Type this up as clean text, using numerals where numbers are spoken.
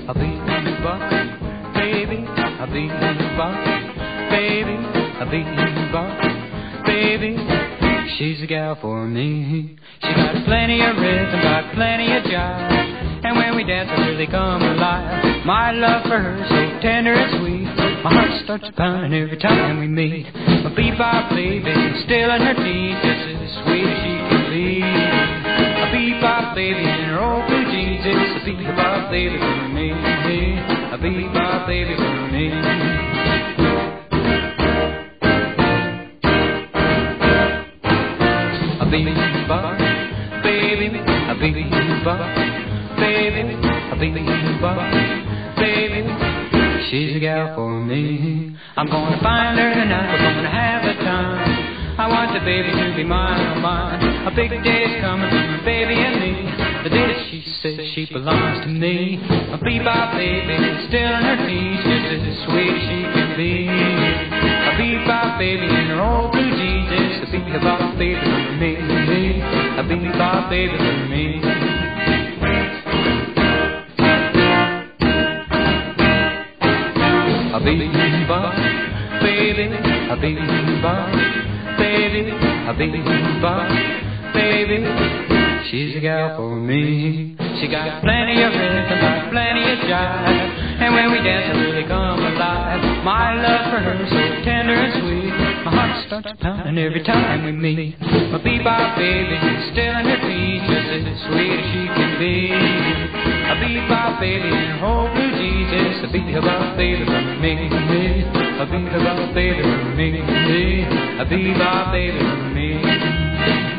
a bebop, baby, a bebop, baby, a bebop, baby. She's a gal for me. She got plenty of rhythm, got plenty of jive, and when we dance, I really come alive. My love for her so tender and sweet. My heart starts pounding every time we meet. My bebop baby, still in her teens, just as sweet as she can be. A bebop baby in her old blue jeans, it's a bebop baby for me. A bebop baby for me. A bebop baby, a bebop baby, a bebop baby. She's a gal for me. I'm gonna find her tonight, we're gonna have a time. I want the baby to be mine, oh mine. A big day's coming for my baby and me. The day that she says she belongs to me. A bebop baby, still in her teens, just as sweet as she can be. A bebop baby in her old blue jeans, it's a bebop baby for me. A bebop baby for me. A bebop baby, a bebop baby, a bebop baby. She's a gal for me. She got plenty of rhythm, got plenty of jive, and when we dance, I really come alive. My love for her so tender and sweet. My heart starts pounding every time we meet. My bebop baby, still in her feet, just as sweet as she can be. A bebop baby in her whole blue jeans, it's a bebop baby for me. A bebop baby for me. A bebop baby for me.